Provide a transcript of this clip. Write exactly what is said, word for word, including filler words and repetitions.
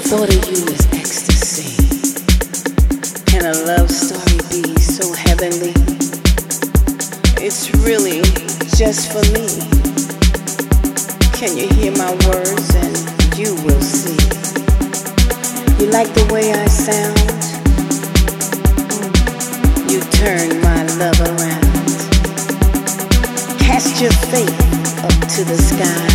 thought of you as ecstasy. Can a love story be so heavenly? It's really just for me. Can you hear my words and you will see? You like the way I sound? You turn my love around. Cast your faith up to the sky.